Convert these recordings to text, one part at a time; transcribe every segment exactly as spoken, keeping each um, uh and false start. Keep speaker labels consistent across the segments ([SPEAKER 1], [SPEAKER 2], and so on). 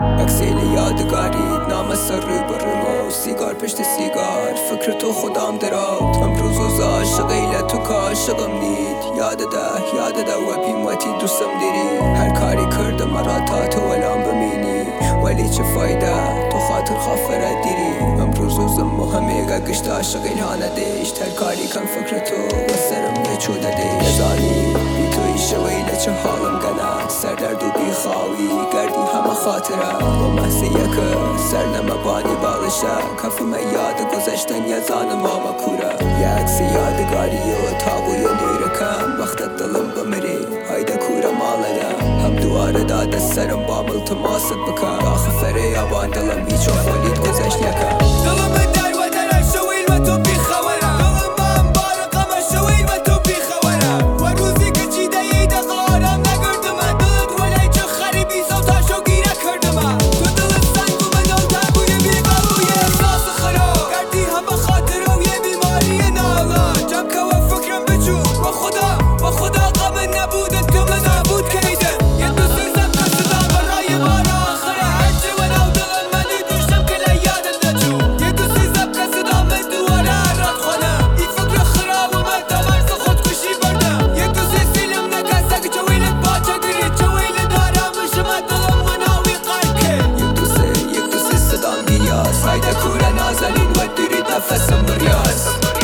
[SPEAKER 1] اکسیل یادگاری نام سر روبرومو سیگار پشت سیگار فکر تو خودم درات امروز روز عاشقیله تو که عاشقم نید یاد ده یاد ده و بیمتی دوستم دیری هر کاری کردم مرا تا تو الان بمینی ولی چه فایده تو خاطر خافره دیری امروز روزم مهمه گشت عاشقیل هانه دیشت هر کاری کن فکر تو و سرم نچوده دیش یزانی بی توی شویله چه حالم گنه سر درد و بی خواهی گردی همه خاطره و محصی یک سر نمبانی بالشه کفم یاد گذشتن یزان ماما کوره یک سی یادگاری و تابوی نیرکم وقت دلم بمری هایده کوره مالده هم دواره داده سرم با ملتماست بکن آخه فره یابان دلم هیچ و خولید گذشت یکم دلم در و در شویل و تو بی خوره دلم من بارقم شویل و تو بی خوره و روزی که چیده یه دقا آرام نگردم دلت ولی چه خریبی سوتاشو گیره کردم تو دل سنگ و من دل تبوی بیگا و یه احساس خراب کردی همه خاطر و یه بیماری نالا جمع که و فکرم بچو و خدا و خدا غم نبودت که من نبود کیده یه دو سیزم کسیدم برای بار آخره هرچی و نو دلم منی دوشتم که لیادت نچو یه دو سیزم کسیدم من دواره رد خونم این فکر خراب و من تمرز خودکشی بردم یه دو سی سیلم نکسته که چویلت باچه گرید چویلت دارم بشم دلم مناوی قلب که یک دو سی یک دو سی صدام گیریاز هایده کوره نازنین و دیرید نفسم بریاز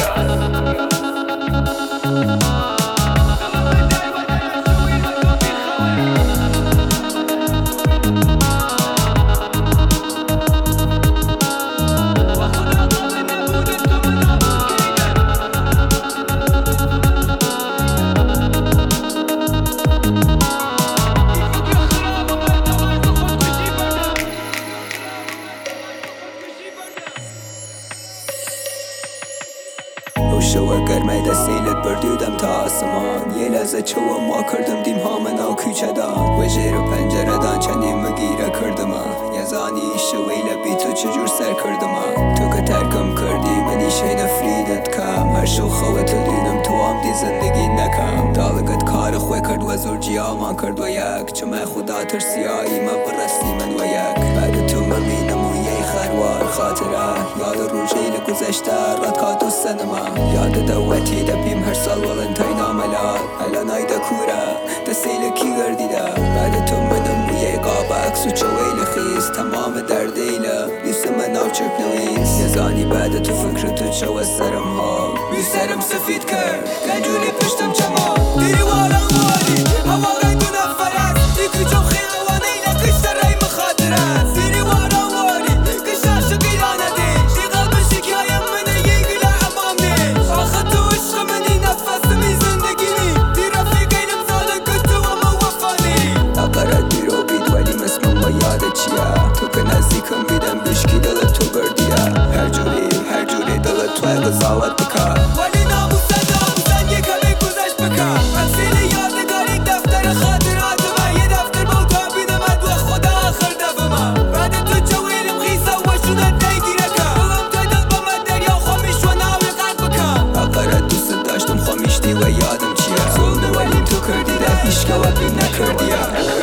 [SPEAKER 1] شو گرمه دستیلت بردیدم تا آسمان یه لحظه چو ما کردم دیم ها منو کوچه دان و جیر و پنجره دان چندی مگیره کردم یه زانی شویل بی تو چجور سر کردم تو که ترکم کردی منی شی نفریدت کم هر شو خواه دینم تو هم دی زندگی نکم دالگت کار خوی کرد و زور جیا من کرد و یک چه من خدا ترسیایی من برستی من و یک بعد تو ممینم و یه خروار خاطره یاد روژیل گذشته رد که دوستن من یاد دوتی دبیم هر سال ولنتاین آملال الان آیده کوره دستیل کی گردیده بعد تو منم و یه قاب عکس و چویل خیز تمام دردیله لیست من آف چرپ نویس یه زانی بعد تو فکر تو چو از سرم ها بی سرم سفید کرد گنجوری پشتم چما دیری وارم واری هوا غیدو نفر است دیگه چون خیلوانه اینه کشتر رای مخاطر است دیری وارم واری کشتر شقیرانه دیش دی قلب شکایم منه یه گله امام نیش آخه تو عشق منی نفسمی زندگی نی دی رفیقینم ساله کتو اما وفانی اقره دیرو بید ولی مسمم و یاد چیه تو که نزدیکم بیدم بشکی دلت تو بردیه هر جوری هر جوری دلت تو قضاوت بکن ولی ناموسن ناموسن یه کمی گذشت بکن اکسیل یادگاری دفتر خاطرات من یه دفتر موتا بیدمد و خدا آخر دفع من بعد تو چویلم خیسه و شونت دیگیره کن دلم تا دل با من دریا خمیش و ناوی قد بکن اقره دوست داشتم خمیشتی و یادم چیه ظلمه ولی تو کردی ده هیچ که و بیم نکردیه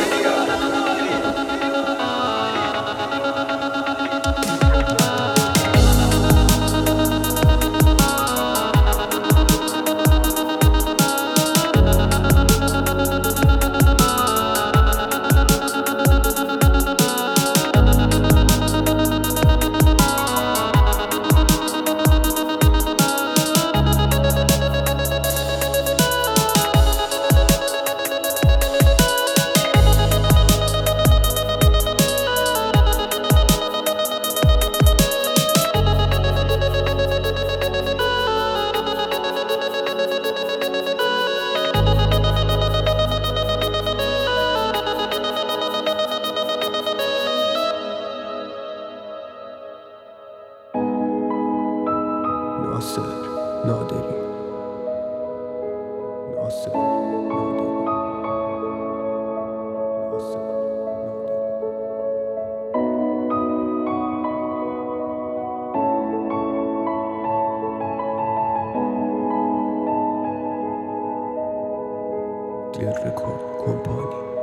[SPEAKER 1] ناصر نادری ناصر نادری ناصر نادری Clear Record Company